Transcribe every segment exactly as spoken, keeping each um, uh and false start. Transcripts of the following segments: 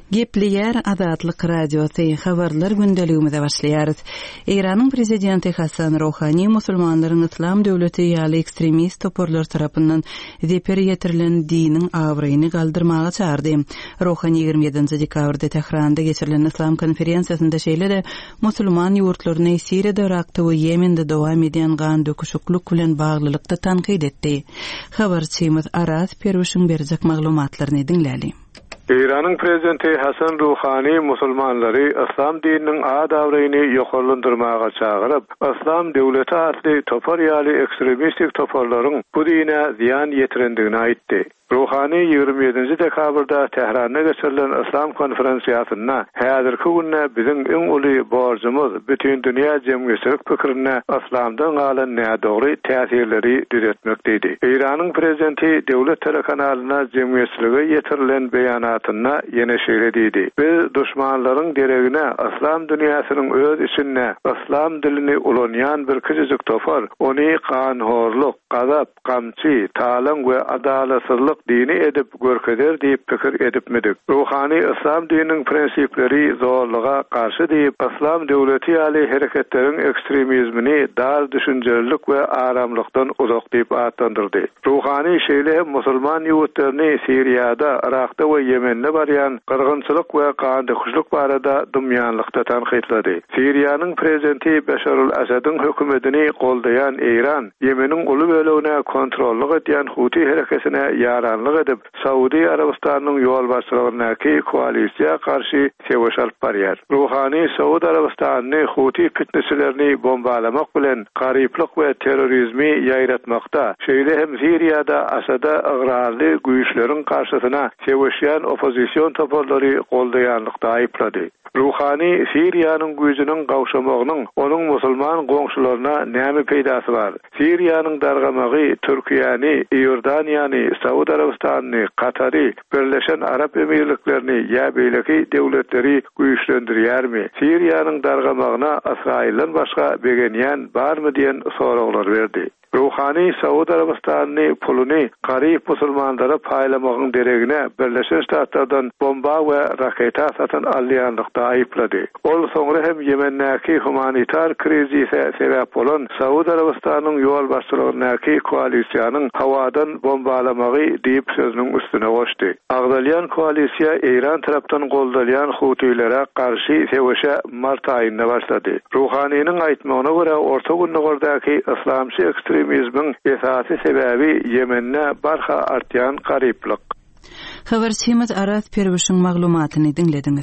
Gepleyer Azatlyk radiosu habarlar gündeligimize başlaýarys. Iranyň prezidenti Hasan Rouhani musulmanlaryň İslam döwleti ýaly ekstremist toporlar tarapyndan zeper ýetirilen diniň awryny galdyrmaga çağırdy. Rouhani ýygrimi ýedinji dekabrda Tehranda geçirilen İslam konferensiýasynda şeýlede musulman ýurtlaryny Siriýada, Irakda we Ýemende dowam edýän gan döküşüklük bilen baglylykda tanqid etdi. Habarçymyz Aras Perwişiň berjek maglumatlaryny dinläli. İran'ın prezidenti Hasan Rouhani musulmanları İslam dininin adawryny ýokarlandyrmaga çağırıp, İslam döwleti adly topar ýaly ekstremistik toparlaryň bu dine ziyan ýetirendigini aýtdy. Rouhani ýygrimi ýedinji dekabrda Tehranda geçirilen İslam konferensiýasyna häzirki günde biziň iň uly borjumuz bütün dünýä jemgyýetçilik pikirine İslamdan galan nädogry täsirleri düzetmek diýdi. İranyň prezidenti döwlet telekanalyna jemgyýetçiligi ýetirilen beýanatyna ýene şeýle diýdi. Biz düşmanlaryň deregine İslam dünýäsiniň öz içinde İslam dilini ulanýan bir kiçijik topar, ony kanhorluk, gazap, gamçy, talan we adalatsızlyk dini edip görkeder diýip pikir edipmedik. Rouhani İslam dininiň prensipleri zorluğa karşı diýip İslam döwleti ýaly hereketleriň ekstremizmini dar düşünjelilik we aramlykdan uzak diýip atlandyrdy. Rouhani şeýle hem musulman ýurtlaryny Siriýada, Irakda we Ýemende barýan gyrgynçylyk we gandykçylyk barada dümýanlykda tanqidlady. Siriýanyň prezidenti Beşar el-Asadyň hökümetini goldaýan Iran, Ýemeniň uly bölegine kontrollyk edýän Huti hereketine ýaranlyk edip, Saudi Arabistanyň ýolbaşçylygynaky koalisiýa karşı seweş alyp barýar. Rouhani Saudi Arabistanyny Huti fitnesilerini bombalamak bilen garyplyk we terrorizmi ýaýratmakda, şeýle hem Siriýada Asada agrarly güýçleriň karşysyna seweşýän opozisiýon toparlary goldaýanlykda aýplady. Rouhani Siriýanyň güýjüniň gawşamagynyň onuň musulman goňşularyna näme peýdasy bar? Siriýanyň dargamagy Türkiýany, Ýordaniýany, Saudi Arabistanyny, Katary, Birleşen Arap Emirliklerini ýa beýleki döwletleri güýçlendirýärmi? Siriýanyň dargamagyna Israilden başga begenýän barmy diýen soraglar berdi. Rouhani Saudi Arabistanyny puluny garyp musulmanlara paýlamagyň deregine Birleşen Ştatlardan bomba we raketa satan alýanlykda aýplady. Ol soňra hem Ýemendäki humanitar krizise sebäp bolan Saudi Arabistanyň ýolbaşçylygynaky koalisiýanyň hawadan bombalamagy diýip sözüniň üstüne goşdy. Agdalýan koalisiýa Iran tarapdan goldalýan Hutilere karşı seweşe mart aýynda başlady. Rouhanynyň aýtmagyna görä Orta Günnügordaky islamçy ekstremizmiň esasy sebäbi Ýemende barha artýan garyplyk. Habarçymyz Aras Perwişiň maglumatyny dinlediňiz.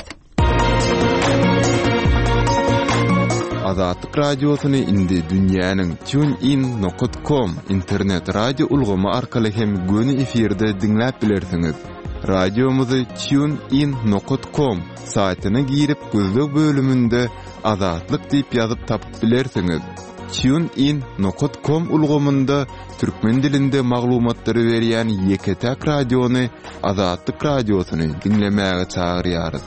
Azatlyk radiosyny indi dünýäniň TuneIn nokta com internet radio ulgamy arkaly hem göni efirde dinläp bilersiňiz. Radiomuzy TuneIn nokta com saýtyna girip gözlük bölümünde Azatlyk diýip ýazyp tapyp bilersiňiz. TuneIn nokta com ulgamynda türkmen dilinde maglumatlary berýän Ýeketäk radiony Azatlyk radiosyny dinlemäge çagyrýarys.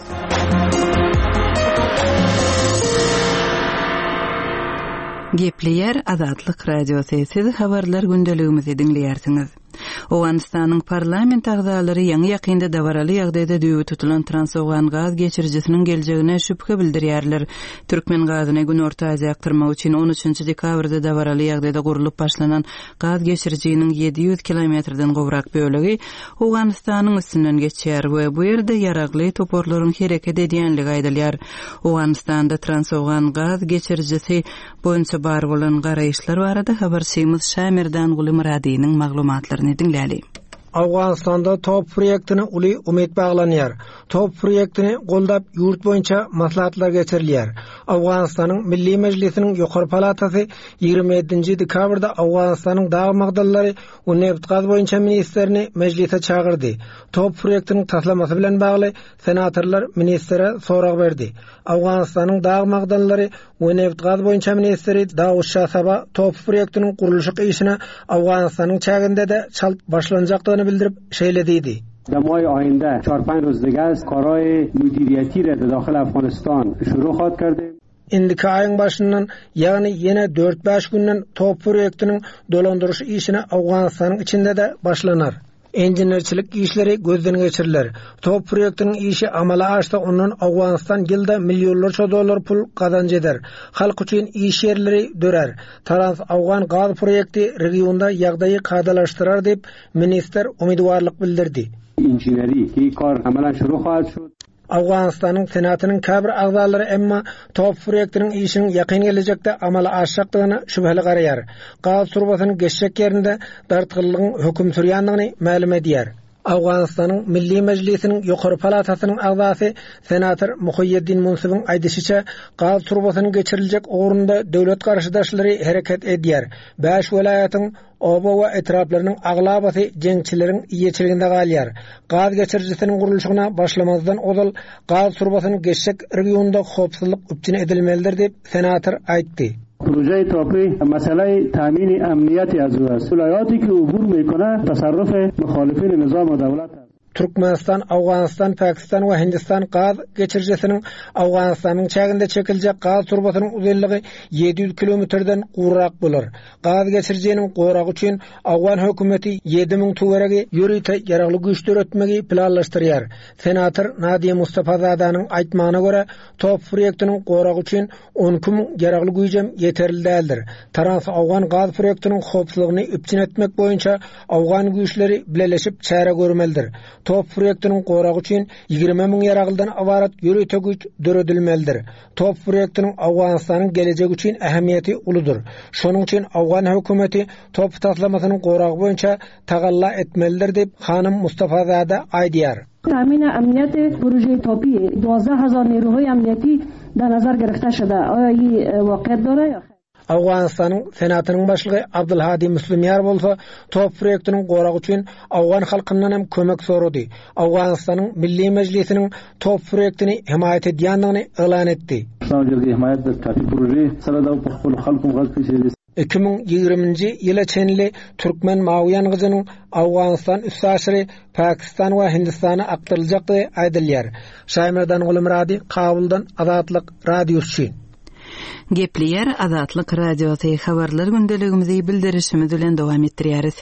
Gepleyer Azatlyk radiosu siz habarlar gündeligimizi dinleýärsiňiz. Owganistanyň parlament agzalary ýa-ni ýakynda dawaraly ýagdaýda düýbi tutulan transowgan gaz geçirjisiniň geljegine şüphe bildirýärler. Türkmen gazyny gün Orta Aziýa aktyrmak üçin on üçinji dekabrda dawaraly ýagdaýda gurulyp başlanan gaz geçirjisiniň ýedi ýüz kilometrden gowrak bölegi Owganistanyň üstünden geçýär we bu ýerde ýaragly toporlaryň hereket edýänligi aýdylýar. Owganistanda transowgan gaz geçirjisi boýunça bar bolan garaýyşlar barada habarçymyz Şamirdan Gulymradynyň maglumatlaryny dinläli. Awganistanda top proýektine uly umyt baglanýar. Top proýektini goldap ýurt boýunça maslahatlar geçirilýär. Awganistanyň Milli Mejlisiniň ýokary palatasy ýygrimi ýedinji dekabrda Awganistanyň dağı magdallary we neft gaz boýunça ministrini mejlise çağırdy. Top proýektiniň taslamasy bilen bagly senatorlar ministre sorag berdi. Awganistanyň dağı magdallary we neft gaz boýunça ministri Dawud Şahsaba top proýektiniň guruluşy işine Awganistanyň çäginde de çalp başlanjakdygyny bildirip şeýle diýdi. در ماه آینده چهار پنج روز دیگه است کارهای مدیریتی را در داخل افغانستان شروع خواهد کردیم. Indiki ayın başından yani yine dört beş günden top proyektinin dolandırışı işine Afganistan'ın içinde de başlanar. Engineerçilik işleri gözden geçiriler. Top proyektinin işi amala açsa onun Awganistan yılda milyonlarca dolar pul kazanç eder. Halk üçün iş yerleri dörer. Trans-Awgan gaz proyekti regionda yağdayı kadalaştırar dep minister umidvarlık bildirdi. İnjineri ki kar amalan şuru xahat şud. Awganistan'ın senatının kabir agzalary emma top proyektinin işinin yakın gelecekte amala aşaktığını şüpheli qarayar. Gaz turbasynyň geçecek yerinde dartgyllygyň höküm sürýändigini ma'lum edýär. Awganistanyň Milli Mejlisiniň ýokary palatasynyň agzasy senator Muhyiddin Munsibiň aýdysynça gaz turbasynyň geçiriljek orunda döwlet garşydaşlary hereket edýär. beş welaýatyň Oba we etraplarynyň aglabasy jeňçileriň iýeçiliginde galýar. Gaz geçirjisiniň gurulşygyna başlamazdan odal gaz turbasynyň geçecek regionda hopsuzlyk üpçün edilmelidir dep senator aýtdy. Proje topi meseley tamini emniyeti azwas. Vilayati ki ubur meykona tasarruf muhalifin nizam devlet. Türkmenistan, Awganistan, Pakistan we Hindistan gaz geçirjisiniň Awganistanyň çäginde çekiljek gaz turbasynyň uzunlygy yedi yüz kilometrden gurrak bolar. Gaz geçirjiniň goragy üçin Awgan hökümeti yedi miň tuweregi ýörüte ýaragly güýçler ötmegi planlaşdyrýar. Senator Nadiye Mustafazadanyň aýtmagyna görä, top proyektiniň goragy üçin on iki miň ýaragly güýjem ýeterli däldir. Trans-Awgan gaz proyektiniň hopsuzlygyny üpçün etmek boýunça Awgan güýçleri bileleşip çäre görmelidir. Top proyektiniň goragy üçin ýigirme miň ýaraglydan awarat ýörüte güýç döredilmelidir. Top proyektiniň Awganistanyň gelecegi üçin ähmiýeti uludur. Şonuň üçin Awgan hökümeti top taslamasynyň goragy boýunça tagalla etmelidir dep Hanym Mustafazada aýdýar. تامین امنیت پروژه توپی دوازده هزار نیروهای امنیتی در نظر گرفته شده. آیا این واقعیت داره یا خیر؟ Awganistanyň senatynyň başlygy Abdulhadi Müslümýar bolsa, top proyektiniň goragy üçin Awgan halkyndan hem kömek sorady. Awganistanyň Milli Mejlisiniň top projektini himayet edýändigini elan etdi. Şaňjygy himayet etdi proje sarada pahpul halkyň gazpy iki miň ýygrimiňji ýyla çenli Türkmen Mawyan gyzynyň Awganistan üssaşyry Pakistan we Hindistana aktaryljakdy aýdylýar. Şaýmyrdan Gulumrady, Kabuldan Azatlyk radiosu. Gepleyer Azatlyk radiosy habarlar gündeligimizi bildirişimiz bilen dowam etdirýäris.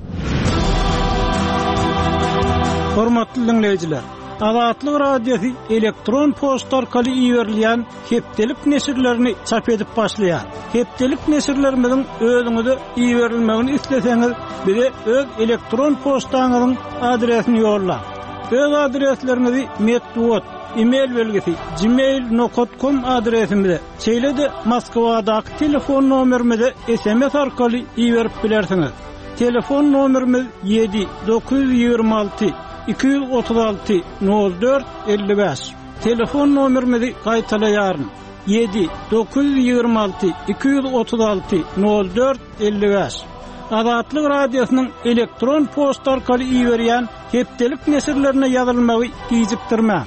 Hormatly dinleýijiler, Azatlyk radiosu elektron posta arkaly iýerilýän hepdelik nesirlerini çap edip başlaýar. Hepdelik nesirlerimiziň özüňize iýerilmegini isleseňiz, bize öz elektron postaňyzyň adresini ýollar. Öz adreslerinizi metduat e-mail belgisi gmail nokta com adresimize, çeýlede Moskwadaky telefon nomerimize S M S arkaly iýerip bilersiňiz. Telefon nomerimiz yedi dokuz yüz ýygrima alty iki yüz otuz alty nol dört elli beş. Telefon nomerimizi gaýtalaýaryn. yedi dokuz yüz ýygrima alty iki yüz otuz alty nol dört elli beş. Azatlyk radiosynyň elektron posta arkaly iýerýän hepdelik nesirlerine ýazylmagy gijikdirmä.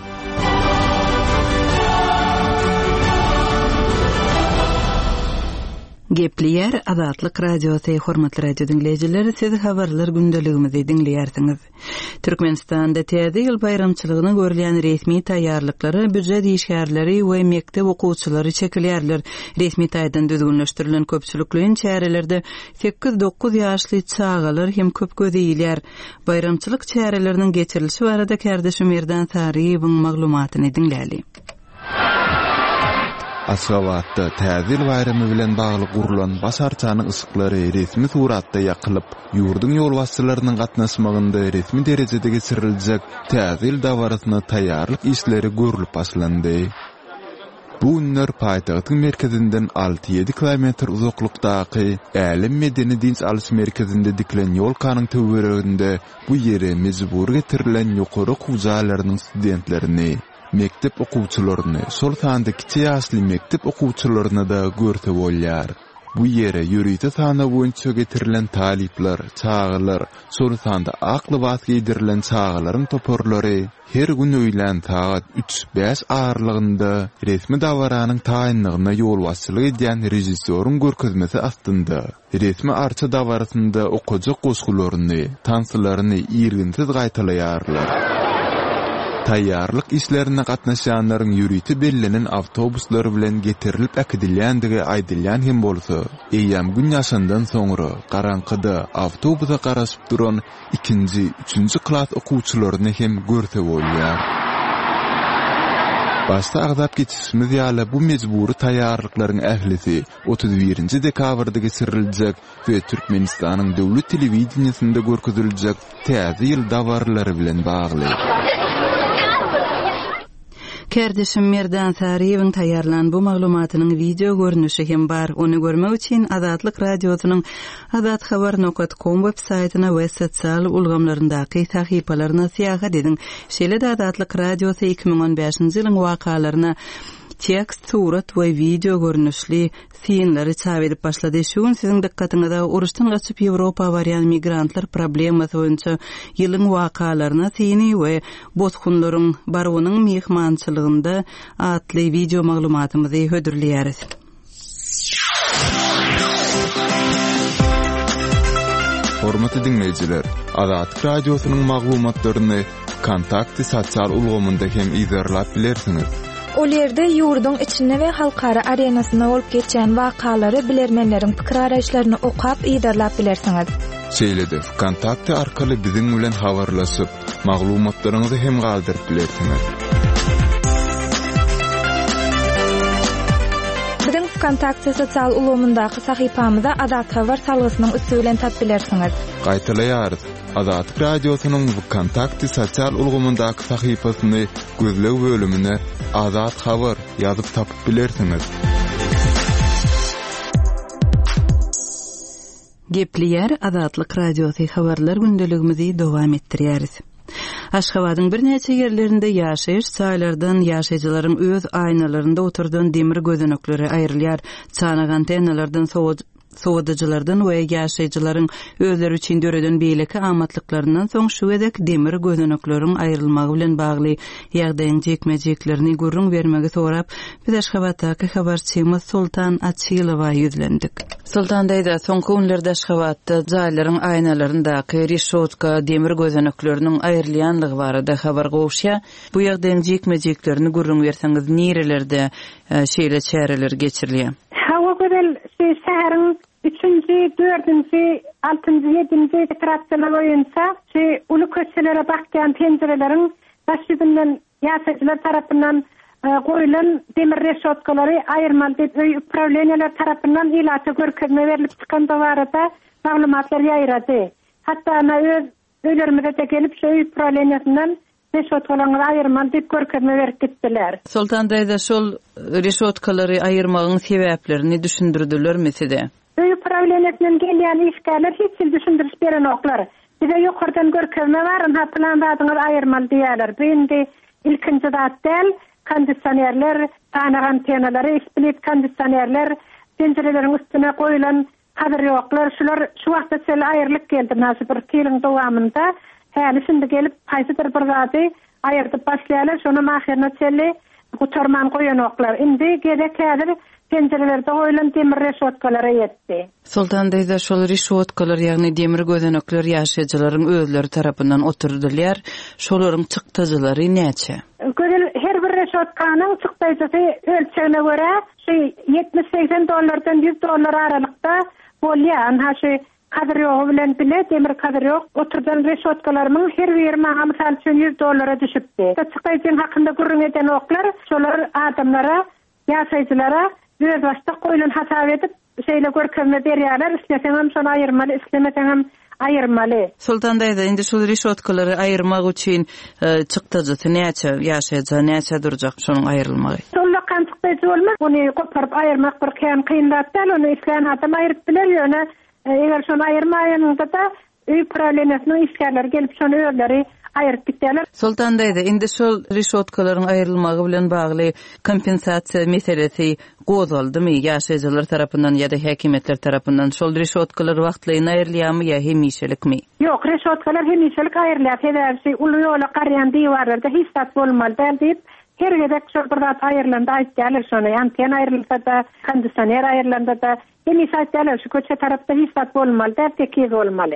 Gepleyer Azatlyk radiosu hormatly radio dinleyijiler, siz habarlar gündeligimizi dinleýärsiňiz. Türkmenistanda täze ýyl bayramçylygyna görülýän resmi taýýarlyklary büdjet işgärleri we mektep okuwçylary çekilýärler. Resmi taýdan düzgünleşdirilen köpçülikliň çärelerde sekiz dokuz ýaşly çağalar hem köp gözeýilýär. Bayramçylyk çäreleriniň geçirilişi barada Kardeşim Erdan Sariýewiň maglumatyny dinläli. Aşgabatda täzil bayramy bilen bagly gurulan basarçanyň ysıklary resmi suratda ýakylyp, ýurdun ýolbaşçylarynyň gatnaşmagynda resmi derejede geçiriljek täzil dawarasyna taýýarlyk işleri görülip başlandy. Bu günler paýtagtyň merkezinden alty ýedi kilometr uzaklykdaky Älim Medeni Dinç alys merkezinde dikilen ýolkanyň töwereginde bu ýere mejbur getirilen ýokary okuwçylarynyň studentlerini, mektep okuwçylaryny, şol sanda kiçi ýaşly mektep okuwçylaryny da görse bolýar. Bu ýere ýörüýte sana boýunça getirilen talipler, çağalar, şol sanda akly bas giydirilen çağalaryň toporlary her gün öýlen saat üç beş ağırlygynda resmi dawaranyň taýynlygyna ýolbaşçylyk edýän rejissörüň görkezmesi astynda resmi arça dawarasynda okujak goşgularyny, tansylaryny ýerginsiz gaýtalaýarlar. Tayyarlyk işlerine gatnaşanlaryň ýürüti bellenen awtobuslar bilen getirilip äkidilýändigi aýdylýan hem bolsa, eýýäm gün ýaşandan soňra garankyda awtobusa garaşyp duran ikinji, üçünji klas okuwçylaryny hem görse bolýar. Başta agzap geçişimiz ýaly bu mejburi taýýarlyklaryň ählisi otuz birinji dekabrda geçiriljek we Türkmenistanyň döwlet telewizionyasynda görkeziljek täze ýyl dawarlary bilen bagly. Kerdeşim Merdan Sariýewiň taýýarlan bu maglumatynyň video görnüşi hem bar. Onu görmek üçin Azatlyk radiosynyň azat habar nokta com web saýtyna we sosial ulgamlaryndaky sahypalaryna syýahat ediň. Şeýle-de Azatlyk radiosy iki ming on beşinji ýylyň wakalaryna tekst, surat we video görnüşli sinleri çap edip başlady. Şuň siziň dikkatiňizde uruşdan gaçyp Ýewropa barýan migrantlar problemasy boýunça ýylyň wakalaryna sini we bozgunlaryň barynyň mehmançylygynda atly video maglumatymyzy hödürleýäris. Hormatly dinleýijiler, Azatlyk radiosynyň maglumatlaryny kontakty sosial ulgamynda hem izlerläp bilersiňiz. O ýerde ýurdun içine we halkara arenasyna bolup geçen wakalary bilermenleriň pikir araýşlaryny okap ýydarlap bilersiňiz. Şeýle-de kontakty arkaly biziň bilen habarlaşyp, maglumatlaryňyzy hem galdyryp bilersiňiz. Biziň kontakty sosial ulgamyndaky sahypamyzda Azat Habar salgysynyň üstü bilen tap bilersiňiz. Gaýtalaýarys. Azatlyk radiosynyň bu kontakty sosial ulgamyndaky sahypasyny gözleg bölümine Azat Habar ýazyp tapyp bilersiňiz. Gepleýär Azatlyk radiosy habarlar gündeligimizi dowam etdirýäris. Aşgabatyň bir neçe ýerlerinde ýaşaýyş çaýlardan ýaşaýjylaryň öz aýnalarynda oturdan demir gözenekleri aýrylýar. Çanak antennalardan sowadyjylardan we ýaşaýjylaryň özleri üçin döreden beýleki amatlyklarynyň soň şu edek demir gözenekleriň aýrylmagy bilen bagly ýagdaýyň jekmejeklerini görüň bermegi sorap, biz Aşgabatdaky habarçymyz Sultan Açylowa ýüzlendik. Sultan daýda soňky günlerde Aşgabatda jaýlaryň aýnalaryndaky reşotka demir gözenekleriniň aýrylýanlygy barada habar gowşýa. Bu ýagdaýyň jekmejeklerini görüň berseňiz nerelerde şeýle çäreler geçirilýär? Hawa gözel şäheriň üçünji, dördünji, altynji, ýedinji traktorlar boýunça şu uly köçelere bakýan penjereleriň başydynyň ýaşaýjylar tarapyndan goýulan demir reşotkalary aýyrmaly diýip öý upravleniýalar tarapyndan ilata görkezme berilip çykan barada maglumatlar ýaýrady. Hatda ana öz öýlerimize de gelip şu öý upravleniýasyndan reşotkalary aýyrmaly diýip görkezme berip gitdiler. Sultan daýda şol reşotkalary aýyrmagyň sebäplerini düşündirdilermi size? Öý upravleniýasynyň gelýän işgärler hiç düşündiriş beren oklar. Bize ýokardan görkezme bar, ha plan badyňyz aýyrmaly diýerler. Bu indi ilkinji zat däl, kondisionerler, tanak antennalary, split kondisionerler, penjereleriň üstüne goýulan hadyr ýoklar, şular şu wagtda sel aýyrlyk geldi. Näçe bir ýylyň dowamynda häli şimdi gelip haýsydyr bir zady aýyrdyp başlaýarlar, şonu mahirine çelli gutarman goýan oklar. Indi gerek häzir penjerelerde goýulan demir reşotkalary ýetdi. Sultan daýda şol reşotkalar, ýagny demir gözenekler ýaşaýjylaryň özleri tarapyndan oturdylýar. Şolaryň çykdyjylary näçe? Gözel her bir reşotkanyň çykdyjysy ölçegine görä yetmiş seksen dollardan yüz dollar aralykda bolýan. Ha şu kadir ýogy bilen bile demir kadir ýok. Oturdan reşotkalaryň her biri maňa mysal üçin yüz dollara düşüpdi. Çykdyjyň hakynda gurrun eden oklar şolar adamlara, ýaşaýjylara öz başda goýulan hasap edip şeýle görkezme berýärler. Isleseň hem şonu aýyrmaly, islemeseň hem aýyrmaly. Sultan daýda indi şol reşotkalary aýyrmak üçin çykdyjysy näçe ýaşaýjy, näçe durjak şonuň aýrylmagy? Şonda kan çykdyjy bolmaz. Ony goparyp aýyrmak bir kän kynlat däl, ony isleýän adam aýryp biler ýöne. Eger şonu aýyrmaýanda da öý problemasyny işgärler gelip şonu özleri aýryp gitdiler. Sultan daýda indi şol reşotkalaryň aýrylmagy bilen bagly kompensasiýa meselesi gozaldymy ýaşaýjylar tarapyndan ýa-da häkimetler tarapyndan? Şol reşotkalar wagtlaryň aýrylýarmy ýa hemişelikmi? Ýok, reşotkalar hemişelik aýrylýar. Hedäwsi uly ýola garýan diýwarlarda hiç zat bolmaly däl diýip her gedek şol bir zat aýrylanda aýtdylar şonu. Anten aýrylsa da, kondisioner aýrylanda da hemişe aýtdylar şu köçe tarapda hiç zat bolmaly däl tekir bolmaly.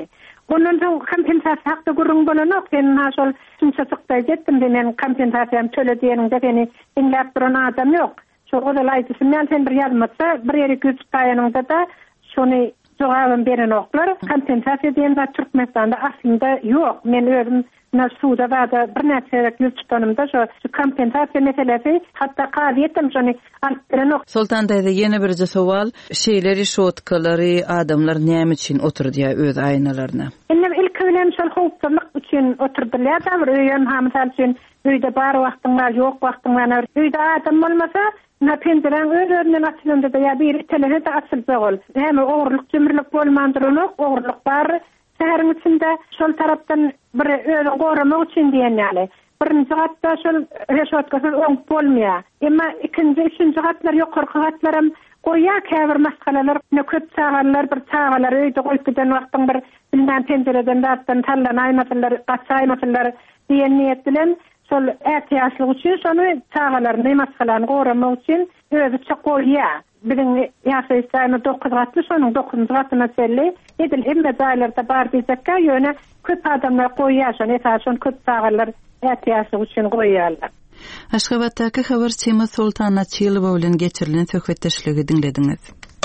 Ondan soň kompensasiýa hakda gurrun bolanok, sen naşol şunçaçykda jetdim de men kompensasiýam töleýäningde seni dinläp duran adam ýok. Şoňa da aýtysym, men sen bir ýazmatsa, bir ýere güç taýanynda da şonu jogabyn beren oklar. Kompensasiýa diýen zat Türkmenistanda aslynda ýok. Men özüm Nasuda da bir näçe güç tutanymda şu kompensasiýa meselesi hatda qady etdim şonu alplenok. Sultan daýdy ýene bir sowal, şeýleri şotkalary adamlar näme üçin oturdy öz aýnalaryna? Indi ilk bilen şol howpsuzlyk üçin oturdylýar da bir öýün ha mysal üçin öýde bar wagtyň bar, ýok wagtyň bar. Öýde adam bolmasa, na penjeren öz-özünden açylyndy da ýa bir telefon da açylsa bol. Hem ogurlyk, jümürlük bolmandyrlyk, ogurlyk bar. Şäherin içinde şol tarapdan bir öýle goramak üçin diýen ýaly. Birinji gatda şol reşotkasy oň bolmaýar. Emma ikinji, üçinji gatlar ýokarky gatlar hem goýa käbir masgalalar, ne köp çağalar, bir çağalar öýde goýup giden wagtyň bir bilmän penjereden datdan tallan aýmasylar, gaçaýmasylar diýen niýet bilen şol ätiýaçlyk üçin şonu çağalaryny, masgalany goramak üçin özü çok goýýar. Bizim ýaşaýysyny dokuz gatly, şonuň dokuzunçy gatyna çelli edil hemme daýlarda bar diýsekkä ýöne köp adamlar goýýar, şonu esasen köp çağalar ätiýaçlyk üçin goýýarlar. Aşgabatdaky habarçymy Sultan Naçylowa bilen geçirilen söhbetdeşligi dinlediňiz.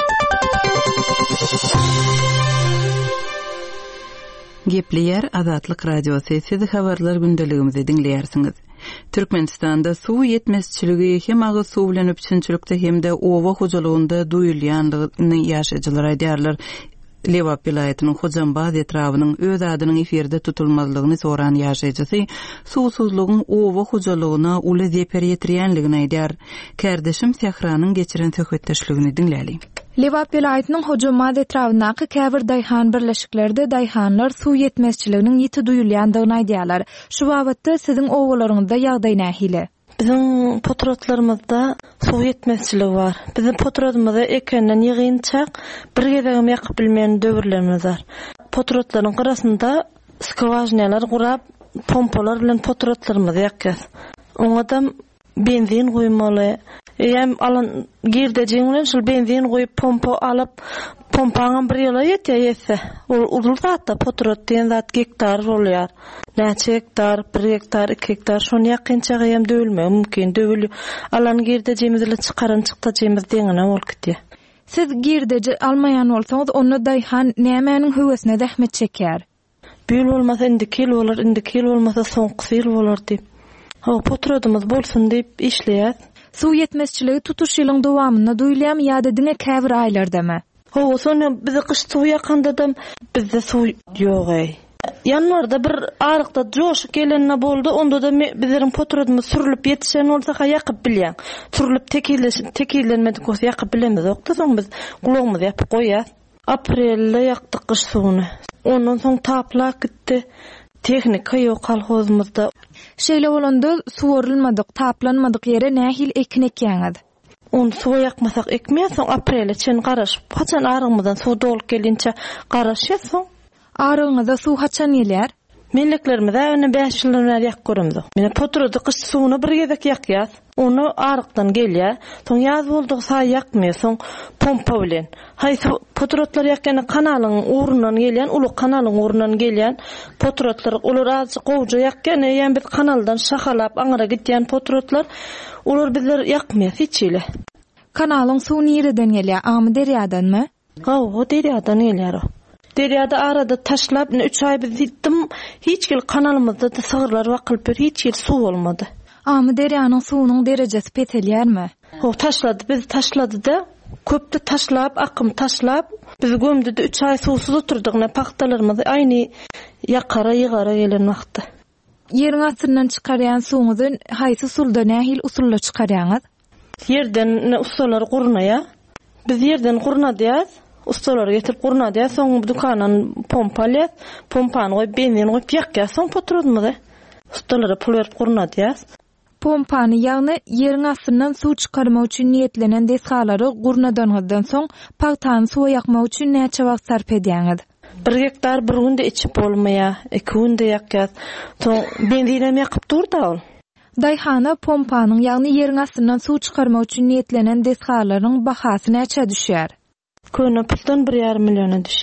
Gepleýär Azatlyk radiosy sesi habarlar gündeligimizi dinleýärsiňiz. Türkmenistanda suw ýetmezçiligi hem agy suw bilen üçinçilikde hemde owa hojalygynda duýulýanlygyny ýaşaýjylar aýdýarlar. Lewap vilayatynyň Hojambaz etrawynyň öz adynyň eferde tutulmazlygyny soran ýaşaýjysy suwsuzlygyň owa hojalygyna uly zeper ýetirýänligini aýdýar. Kardeşim Sehranyň geçiren söhbetdeşligini dinläli. Lewap vilayatynyň Hojambaz etrawyndaky käbir daýhan birleşiklerde daýhanlar suw ýetmezçiliginiň ýiti duýulýandygyny aýdýarlar. Şu wagtda siziň owalaryňyzda ýagdaý nähile? Bizim potratlarımızda suw ýetmezçiligi var. Bizim potratymyzda ekenden ýygynçak bir gezegim ýakyp bilmeýän döwürlerimiz var. Potratlaryň garasynda skvajnalar gurap, pompalar bilen potratlarymyzy ýakýas. Oňadam benzin goýmaly. Ýa-ni alan girdejiň bilen şol benzin goýup pompa alyp pompaňa bir ýola ýetýärse, ol uzun zatda potrat diýen zat gektar bolýar. Näçe hektar, bir hektar, iki hektar şonu ýakynçaga hem döwülmegi mümkin. Döwül alan girdejimiz bilen çykaran çykdajymyz deňine bolup gitýär. Siz girdeji almaýan bolsaňyz, onu daýhan nämäniň höwesine zähmet çeker? Bir bolmasa indi kil bolar, indi kil bolmasa soňky ýyl bolar diýip. Ha potratymyz bolsun diýip işleýär. Suw ýetmezçiligi tutuş ýylyň dowamyna duýulýarmy ýa-da diňe käbir aýlardamy? Ha, sonra bizi kış suw ýakandadam bizde suw ýok ey. Yanlarda bir arykda joşuk gelenine boldy, onda da bizleriň potratymyz sürülip ýetişen bolsa ýakyp bilýän. Sürülip tekilleşip tekillenmedik bolsa ýakyp bilemedik. Okda soň biz gulagymyzy ýapyp goýýar. Aprelde ýakdyk kış suwuny. Ondan soň taplak gitdi. Tehnika ýok kolhozumyzda. Şeýle bolanda suwarylmadyk, taplanmadyk ýere nähil ekin ekýäňiz? On suwa ýakmasak ekmeýär, aprele çen garaşyp, haçan arygymyzdan suw dolup gelinçe garaşýar. Arygňyza suw haçan gelýär? Melleklerimiz äwne beş ýyldan ýak görümdi. Mene potrady kış suwuny bir gezek ýakýar. Onu arykdan gelýär. Soň ýaz boldyk sa ýakmaýar, soň pompa bilen. Haýsy potratlar ýakany kanalyň urundan gelýän, uly kanalyň urundan gelýän potratlar ular azjyk gowja ýakany, ýa-ni biz kanaldan şahalap aňyra gitýän potratlar ular bizler ýakmaýar hiç ile. Kanalyň suw nireden gelýär? Amy derýadanmy? Ha, o derýadan gelýär. Derýada arada taşlap üç ay biz gitdim, hiç gel kanalymyzda da sığırlar wakylyp bir hiç yer suw bolmady. Amy derýanyň suwunyň derejesi petelýärmi? O taşlady, biz taşlady da köpde taşlap, akym taşlap, biz gömdi de üç ay suwsuz oturdyk, ne paxtalarymyz aýny ýakara ýygara gelen wagtda. Ýeriň astyndan çykarýan suwuňyzy haýsy sulda nähil usulla çykarýaňyz? Yerden ustalar gurnaýa. Biz yerden gurnadýas. Ustalar getirip gurnadýa, soň dukanyň pompalýas, pompany goýup benzin goýup ýakýar, soň potratymyzy ustalara pul berip gurnadýas. Pompany ýagny ýeriň astyndan suw çykarmak üçin niýetlenen desgalary gurnadanyňdan soň paxtany suwa ýakmak üçin näçe wagt sarf edýäňiz? Bir hektar bir günde içip bolmaýar, iki günde ýakýar. Soň benzinem ýakyp durdy ol. Daýhana pompanyň ýagny ýeriň astyndan suw çykarmak üçin niýetlenen desgalaryň bahasy näçe düşýär? Köne puldan bir ýarym milliona düşýär.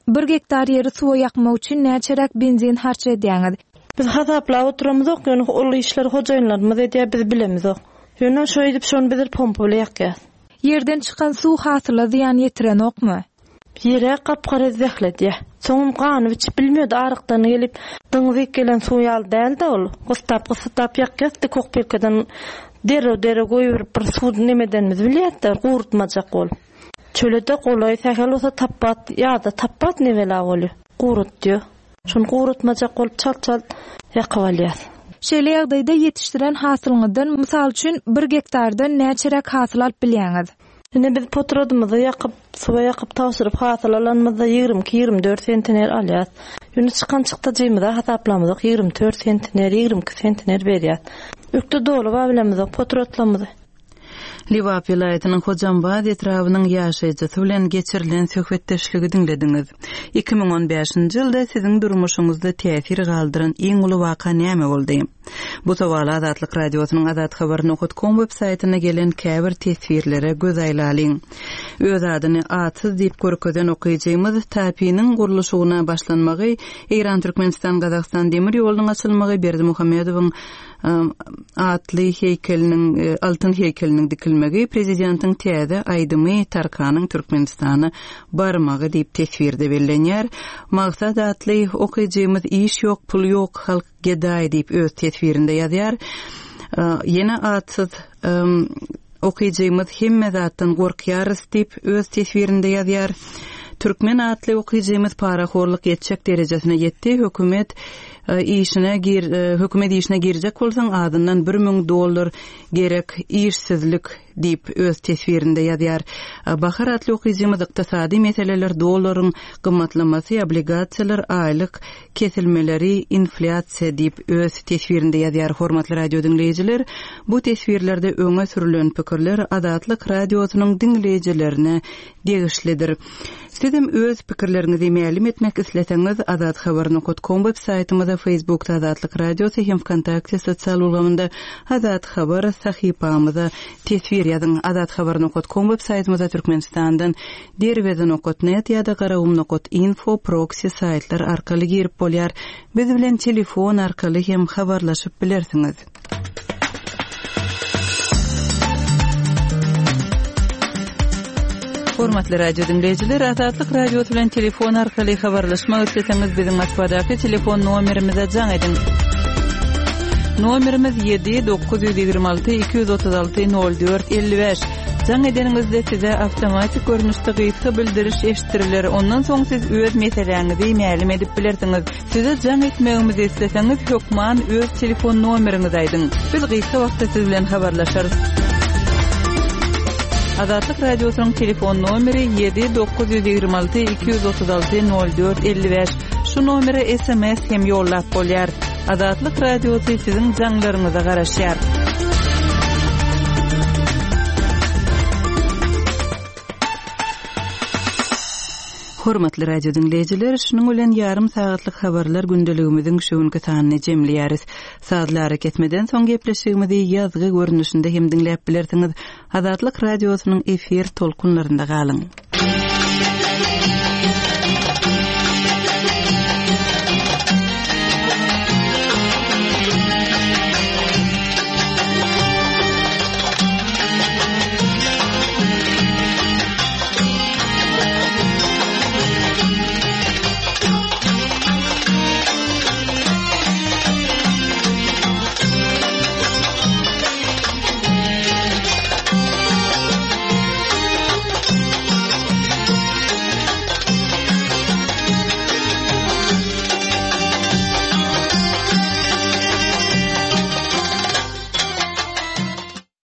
bir gektar ýeri suwa ýakmak üçin näçerek benzin harç edýäňiz? Biz hasaplap oturamyzok, ýöne ol işler hojaýynlarymyz edýär, biz bilemizok. Ýöne şo edip şonu bilir pompa bilen ýakýar. Yerden çıkan su hasyla ziyan ýetiren okmy? Ýere gapgara zählet ýa. Soňum ganyp içip bilmedi, arykdan gelip dyňyzy gelen suwy al däldi ol. Gostap gostap ýakýasdy kokpelkeden dere-dere goýup bir suw nemedenmiz bilýärdi, gurutmajak ol. Çölede golay täkel olsa tappat ýa-da tappat nebela boly. Gurutdy. Şonu gurutmajak ol çal-çal ýakap alýar. Şeýle ýagdaýda ýetişdiren hasylyňyzdan mysal üçin bir gektardan näçerek hasyl alyp bilýäňiz? Ine biz potrodymyzy ýakyp, suwa ýakyp tawşyryp hasyl alanmyzda ýygrimi ýygrimi dört sentner alýar. Ýöne çykan çykda jymyda hasaplamyzok ýygrimi dört sentner, ýygrimi iki sentner berýär. Ükde dolu babilemizok potrotlamyzy. Liwap vilayatynyň Hojambad etrawynyň ýaşaýjysy bilen geçirilen söhbetdeşligi dinlediňiz. iki ming on beşinji ýylda siziň durmuşyňyzda täsir galdyran iň uly waka näme boldy? Bu sowala Azatlyk radiosynyň azat habar nokta com web saýtyna gelen käbir tesbirlere göz aýlalyň. Öz adyny atsız diýip görkezden okuyjymyz tapynyň guruluşyna başlanmagy Iran Türkmenistan Gazakistan demir ýolunyň açylmagy Berdi Muhammedowyň atly heykeliniň altyn heykeliniň dikilmegi prezidentiň täze aýdymy Tarkanyň Türkmenistana barmagy diýip tesbirde bellenýär. Maksat atly okuyjymyz iş ýok, pul ýok, halk gedaý diýip öz tesbirinde ýazýar. Ýene atsız okuyjymyz hemme zatdan gorkýarys diýip öz tesbirinde ýazýar. Türkmen atly okuyjymyz paraxorlyk ýetjek derejesine ýetdi. Hökümet işine gir hökümet işine girecek bolsaň adından bir ming dollar gerek işsizlik diýip öz tesbirinde ýazýar. Bahar atly okuyjymyz ykdysady meseleler, dollaryň gymmatlamasy, obligatsiýalar, aýlyk kesilmeleri, inflasiýa diýip öz tesbirinde ýazýar. Hormatly radio dinleýijiler, bu tesbirlerde öňe sürülen pikirler Azatlyk radiosynyň dinleýijilerine degişlidir. Sizem öz pikirleriňizi ma'lum etmek isleseňiz azat habar nokta com web saýtymyzda, Facebookda Azatlyk radiosu hem Kontakte sosial ulgamynda Azat habar sahypamyzda tesbir ýazyň. Azat habar nokta com web saýtymyzda Türkmenistandan derweden nokta net ýa-da garawum nokta info proxy saýtlar arkaly girip bolýar. Biz bilen telefon arkaly hem habarlaşyp bilersiňiz. Hormatly radio dinleyijiler, Azatlyk radio bilen telefon arkaly habarlaşmak isleseňiz biziň Moskvadaky telefon nomerimize jaň edin. Nomerimiz yedi dokuz yüz ýygrimi alty iki yüz otuz alty nol dört elli beş. Jaň edeningizde size awtomatik görnüşde gysga bildiriş eşitdiriler. Ondan soň siz öz meseleňizi ma'lum edip bilersiňiz. Size jaň etmegimizi isleseňiz hökman öz telefon nomeriňizi aýdyň. Biz gysga wagtda siz bilen habarlaşarys. Azatlyk radiosynyň telefon nomeri yedi dokuz yüz ýygrimi alty iki yüz otuz alty nol dört elli beş. Şu nomere S M S hem ýollap bolýar. Azatlyk radiosy siziň jaňlaryňyza garaşýar. Hormatly radio dinleyijiler, şunuň bilen ýarym sagatlyk habarlar gündeligimiziň şuňky sanyny jemleýäris. Saatlar ketmeden soň gepleşigimizi ýazgy görnüşinde hem dinläp bilersiňiz. Azatlyk radiosynyň efir tolkunlarynda galyň.